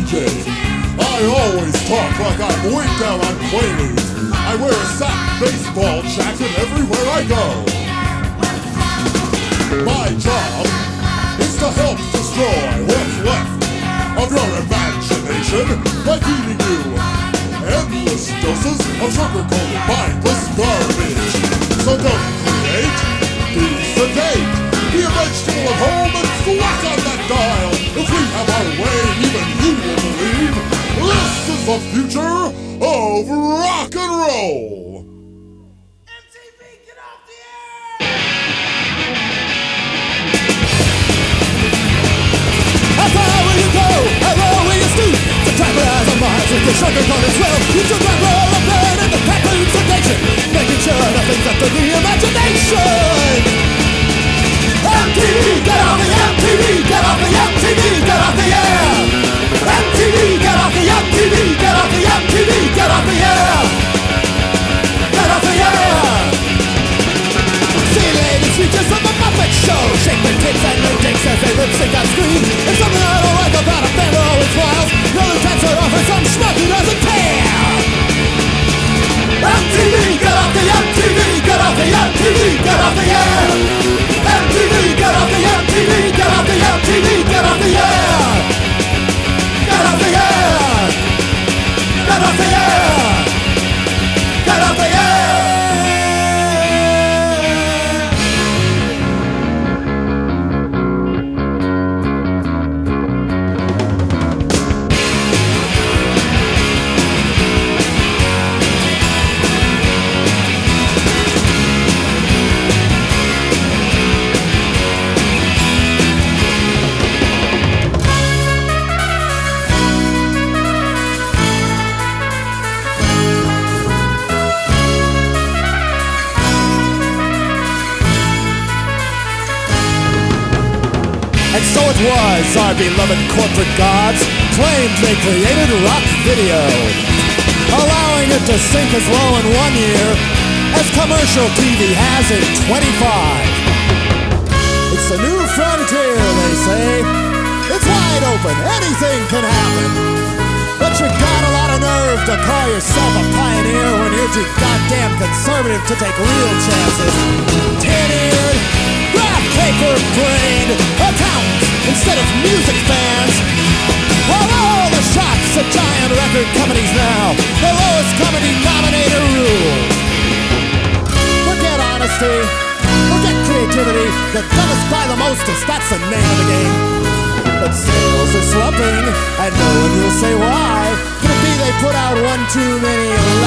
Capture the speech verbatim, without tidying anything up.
J. I always talk like I'm way down on Quaaludes. I wear a sack baseball jacket everywhere I go. My job is to help destroy what's left of your imagination by feeding you endless doses of sugar-coated mindless garbage. So don't create, be sedate, be a vegetable at home and thwack on that dial. If we have our way, even you will believe this is the future of rock and roll. M T V, get off the air! How far will you go? How low will you stoop? To tranquilize our minds with your sugar-coated swell. You should run, roll, and burn in the pepper's sedation, making sure nothing's left to the imagination. M T V, get off the M T V, get off the M T V, get off the air. M T V, get off the M T V, get off the M T V, get off the air. Get off the air. See ladies features from the Muppet Show, shake their tits and their dicks as they lip sync on screen. There's something I don't like about a band that always smiles. No dancer offers some schmuck who doesn't care. M T V, get off the M T V, get off the M T V, get off the air. M T V, get off the M T V, get off the M T V, get off the air. Get off the air. Get off the air. Get off the air. And so it was, our beloved corporate gods claimed they created rock video, allowing it to sink as low in one year as commercial T V has in twenty-five. It's a new frontier, they say. It's wide open, anything can happen. But you got a lot of nerve to call yourself a pioneer when you're too goddamn conservative to take real chances. Tin-eared, paper-brained accountants instead of music fans. Of all the shots at giant record companies now, the lowest common denominator rule. Forget honesty, forget creativity, the dumbest buy the mostest, that's the name of the game. But sales are slumping, and no one will say why. Could it be they put out one too many